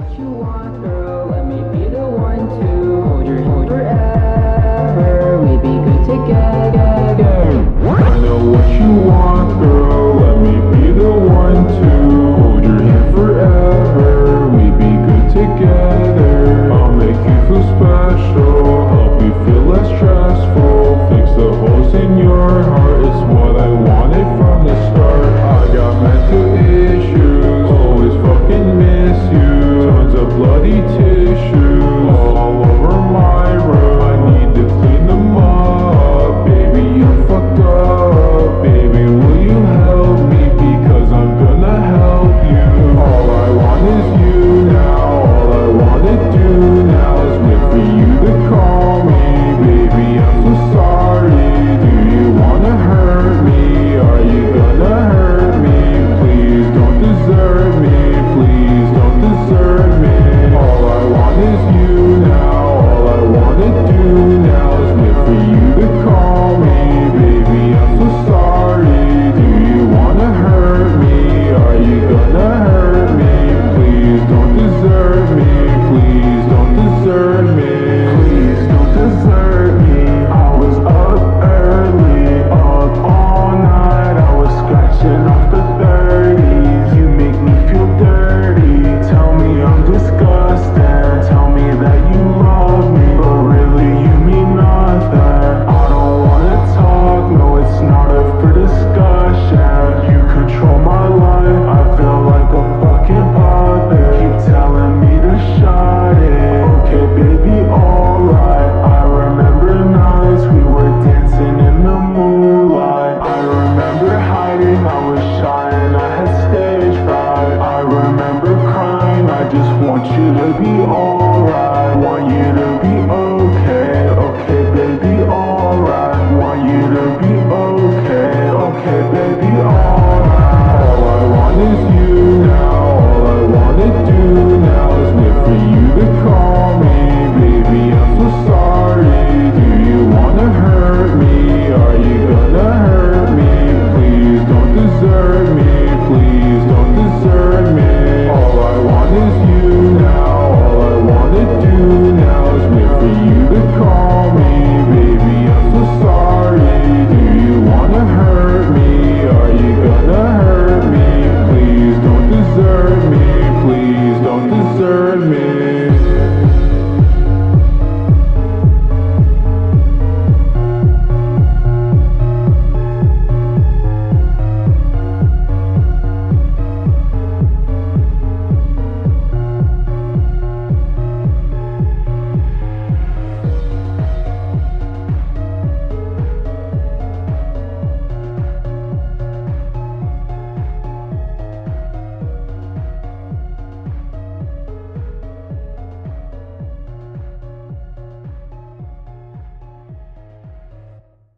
what you want, girl. Let me be the one to hold your hand forever. We be good together. I know what you want, girl. Let me be the one to hold your hand forever. We be good together. I'll make you feel special, help you feel less stressful, fix the holes in your heart. It's what I wanted from the start. I got mental issues, always fucking miss you. Tons of bloody tears.